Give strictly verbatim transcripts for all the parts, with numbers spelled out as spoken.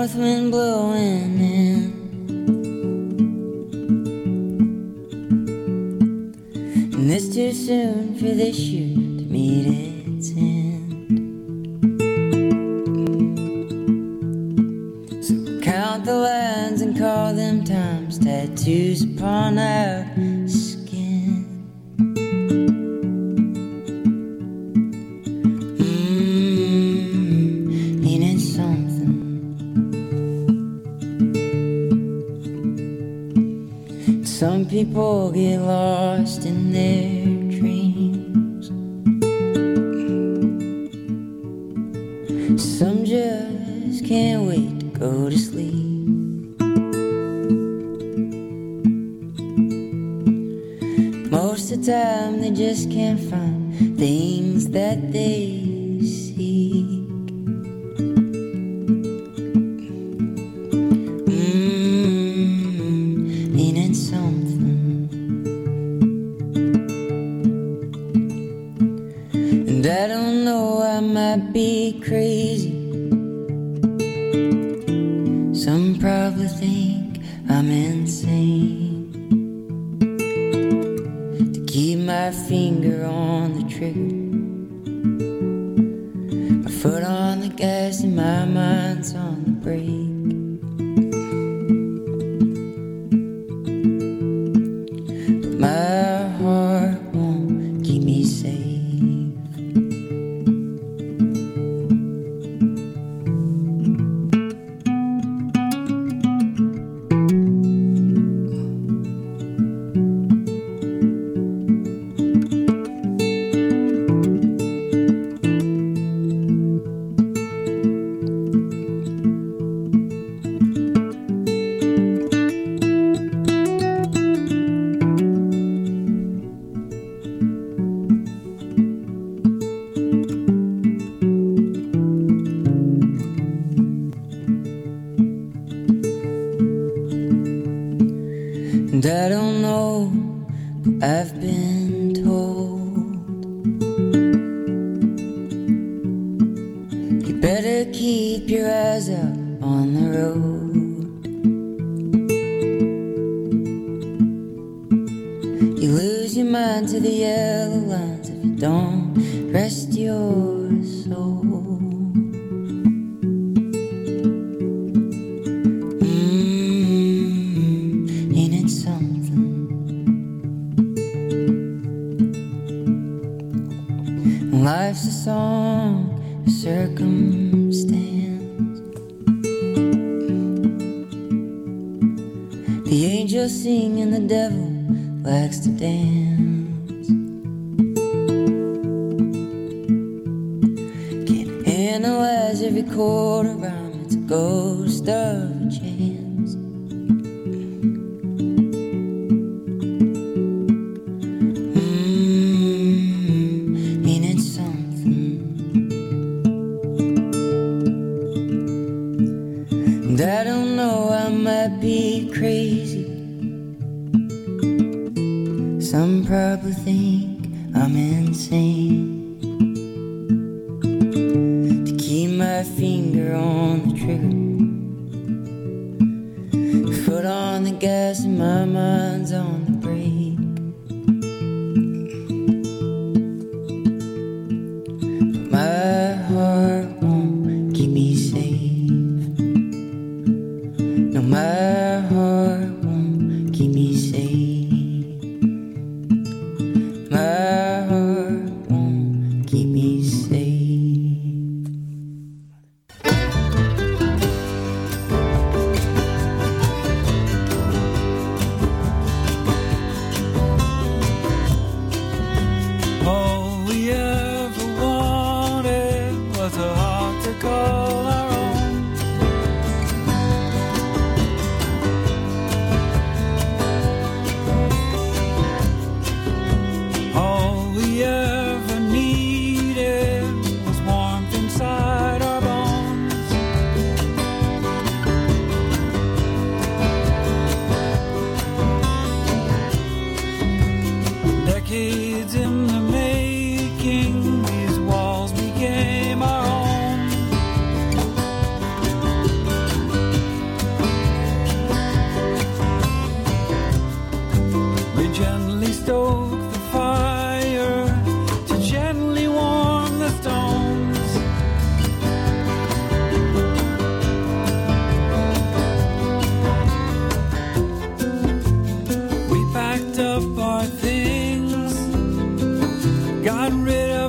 north wind blowing in. And it's too soon for this year to meet its end. So we'll count the lines and call them times, tattoos upon our skin. Mmm, ain't it something? Some people get lost in their dreams. Some just can't wait to go to sleep. Most of the time they just can't find things that they seek. And I don't know, I might be crazy. Some probably think I'm insane to keep my finger on the trigger, my foot on the gas and my mind's on the brake. But my heart won't keep me safe. And I don't know, but I've been told you better keep your eyes out on the road. You lose your mind to the yellow lines if you don't rest your soul. Life's a song, a circumstance. The angels sing and the devil likes to dance. Can't analyze every chord around, it's a ghost of a chance. And I don't know, I might be crazy. Some probably think I'm insane to keep my finger on the trigger, foot on the gas and my mind's on the brake. But my heart won't keep me safe. No, my heart won't keep me safe. My heart won't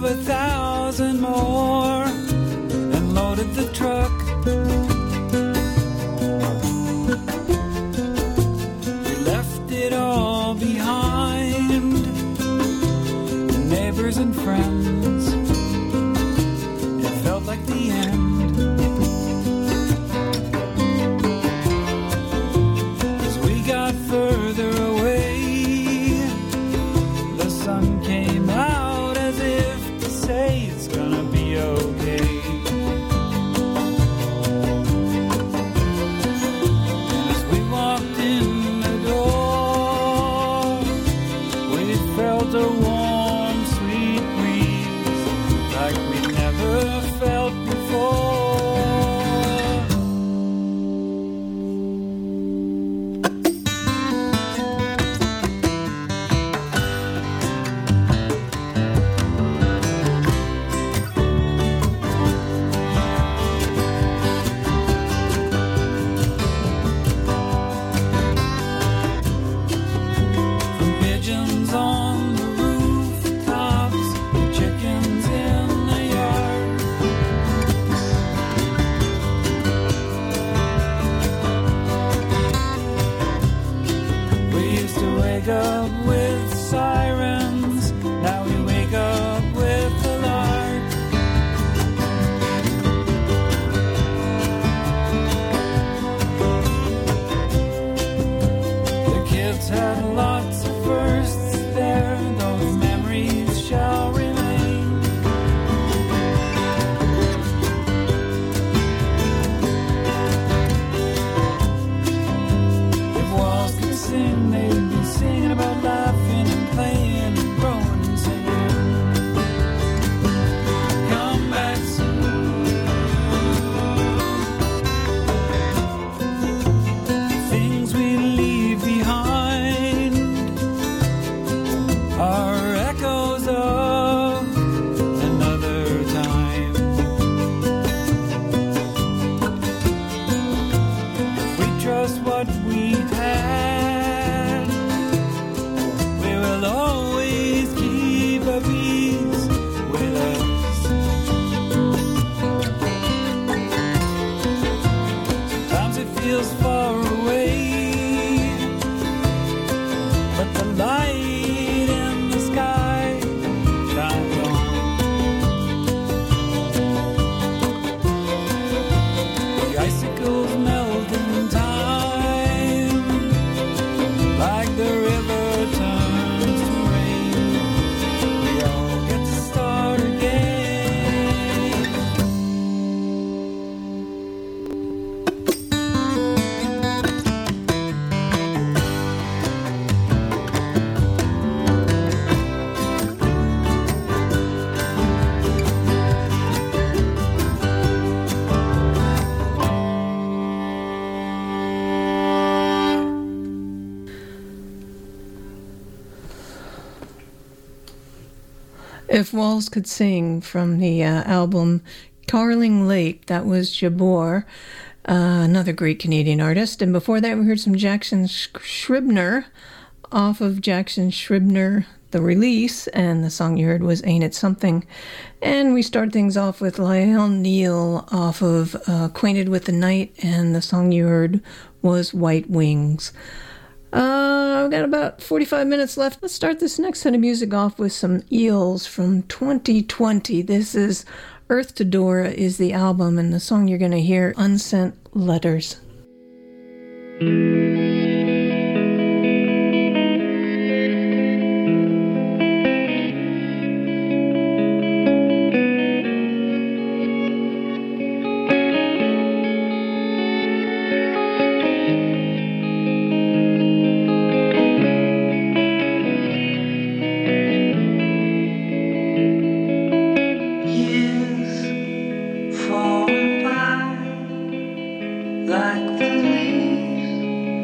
of a thousand more and loaded the truck. We left it all behind, neighbors and friends. It felt like the end. As we got further away, the sun came out as if to say it's gonna be okay. And as we walked in the door, we felt a warm, sweet breeze like we never felt before. From pigeons on the rooftops to chickens in the yard, we used to wake up with sirens. Now we wake up with the lark. The kids had lots of firsts there. Those memories shall remain. If walls could sing, they'd be singing about laughing and playing and growing and singing. Come back soon. Things we leave behind are echoes of another time. If we trust what we've had, we will always keep a peace with us. Sometimes it feels far away, but the light in the sky shines on. The icicles melt in time, like the river turns to rain. We all get to start again. If Walls Could Sing from the uh, album Carling Lake, that was Jabor, uh, another great Canadian artist. And before that, we heard some Jackson Scribner off of Jackson Scribner, The Release, and the song you heard was Ain't It Something. And we start things off with Lyle Neal off of uh, Acquainted with the Night, and the song you heard was White Wings. Uh, I've got about forty-five minutes left. Let's start this next set of music off with some Eels from twenty twenty. This is Earth to Dora is the album, and the song you're going to hear, Unsent Letters. Years falling by like the leaves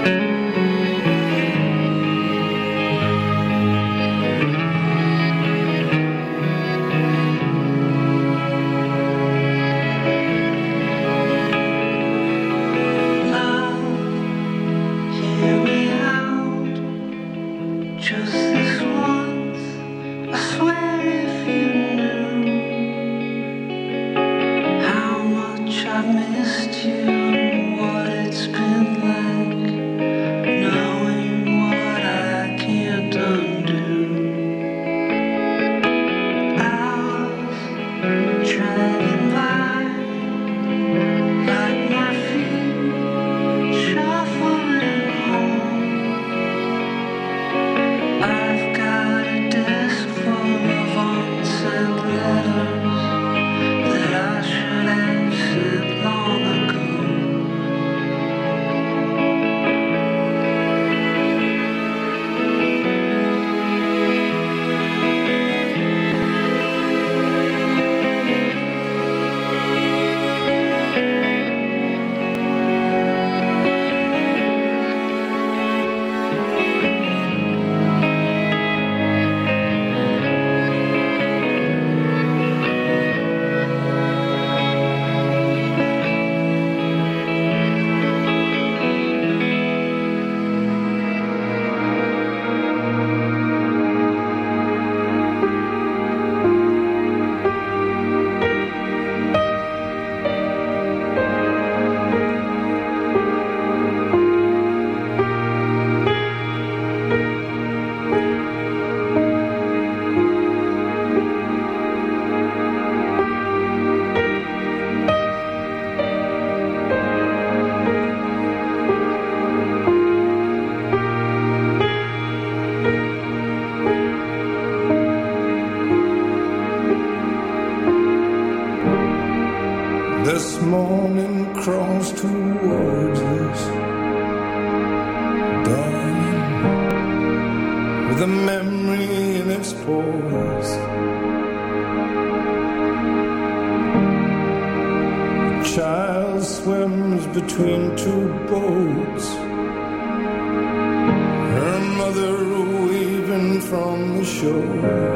This morning crawls towards us, darling, with a memory in its pores. A child swims between two boats, her mother waving from the shore.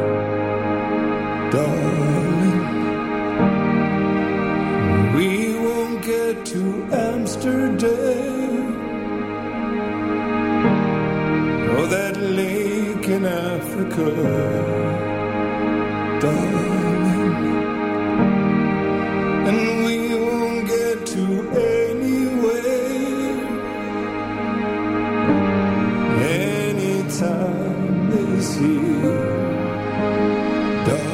Darling, we won't get to Amsterdam or that lake in Africa, darling, and we won't get to anywhere anytime this year, darling.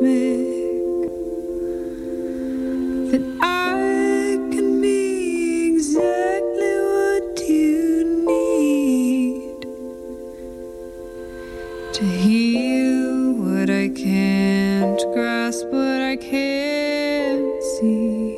cosmic, that I can be exactly what you need to heal what I can't grasp, what I can't see.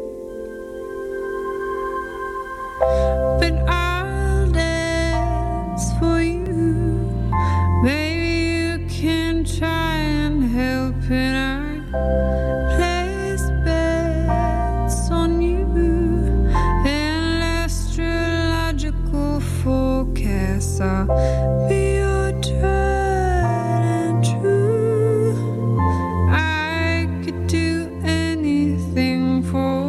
But I'll dance for you. Maybe you can try and help, and I place bets on you and astrological forecasts. I'll be your tried and true. I could do anything for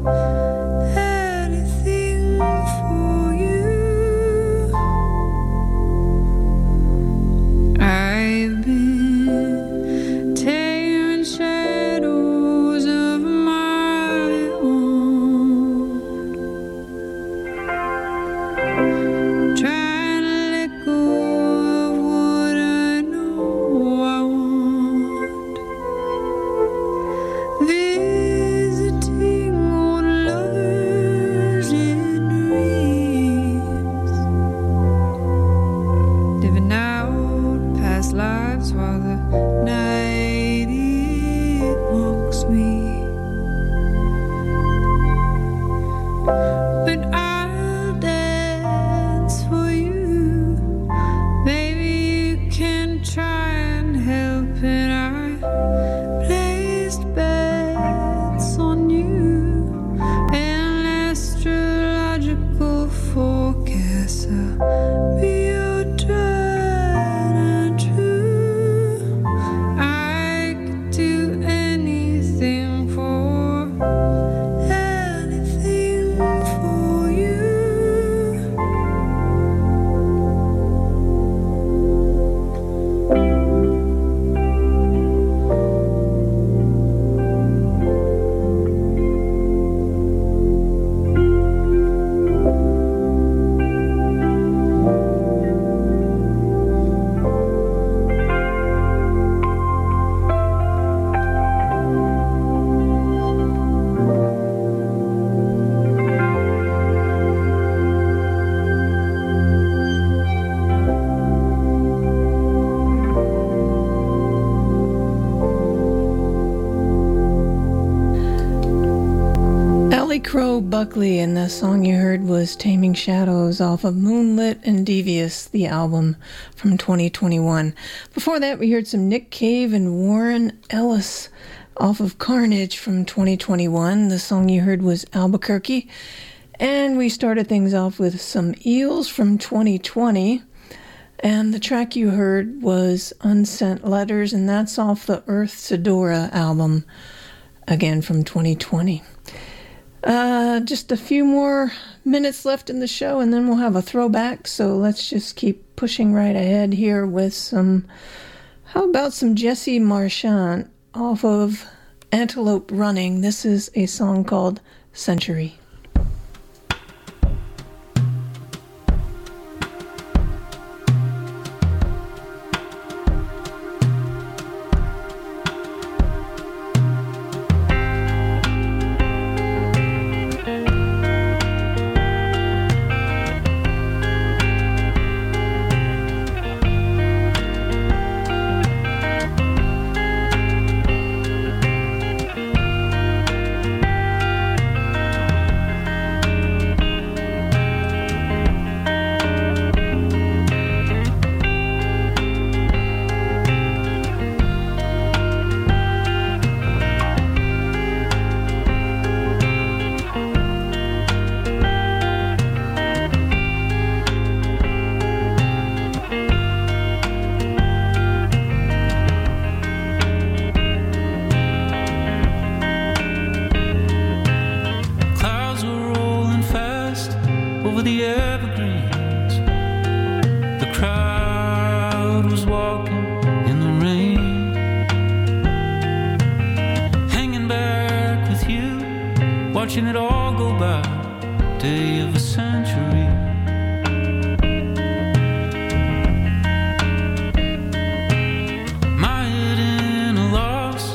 Crow Buckley, and the song you heard was Taming Shadows off of Moonlit and Devious, the album from twenty twenty-one. Before that, we heard some Nick Cave and Warren Ellis off of Carnage from twenty twenty-one. The song you heard was Albuquerque. And we started things off with some Eels from twenty twenty. And the track you heard was Unsent Letters, and that's off the Earth's Adora album, again from twenty twenty. Uh, just a few more minutes left in the show, and then we'll have a throwback. So let's just keep pushing right ahead here with some, how about some Jesse Marchant off of Antelope Running. This is a song called Century. watching it all go by, day of a century. Mired in a loss,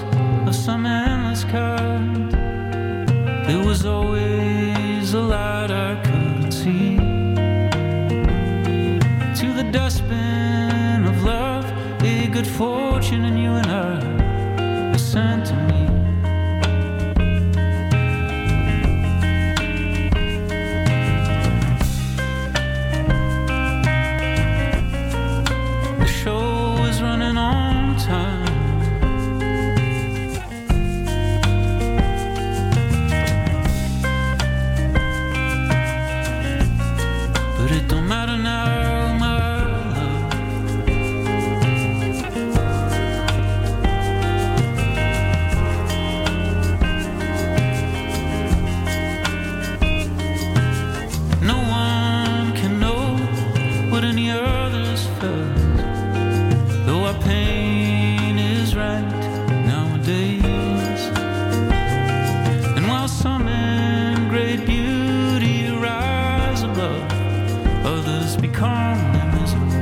calm and miserable.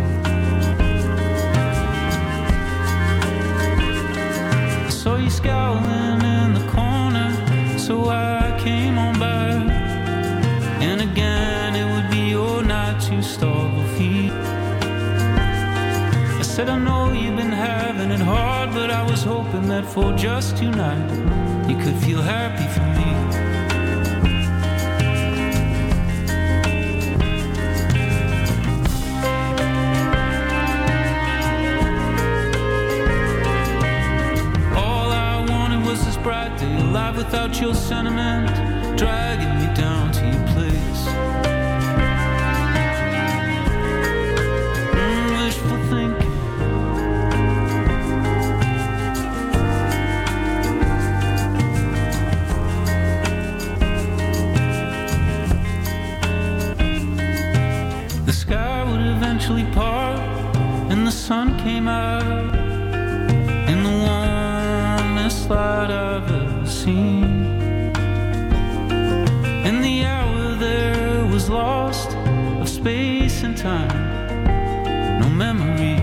I saw you scowling in the corner, so I came on by. And again, it would be your night to starve or feed. I said, I know you've been having it hard, but I was hoping that for just tonight you could feel happy for me. All I wanted was this bright day, alive without your sentiment, dragging me down to your place. Mm, wishful thinking. The sky would eventually part, and the sun came out in the warmest light I've ever seen. And the hour there was lost of space and time, no memory.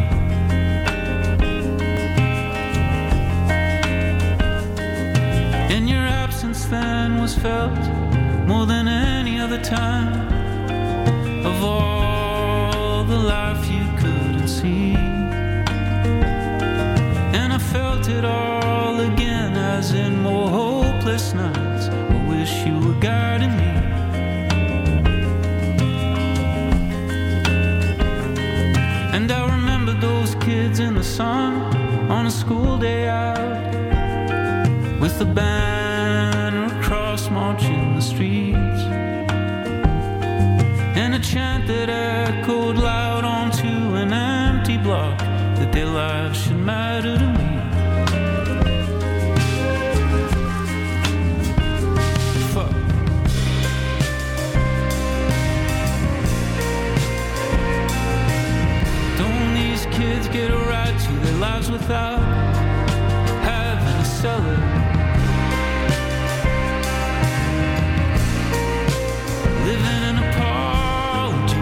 And your absence then was felt more than any other time of all the life you couldn't see. And I felt it all again, as in more hopeless nights. I wish you were guiding me. And I remember those kids in the sun on a school day out, with the banner across marching the streets, and a chant that echoed loud onto an empty block, that their lives should matter to me. Fuck. Don't these kids get a right to their lives without having a cellar? Living in a apology.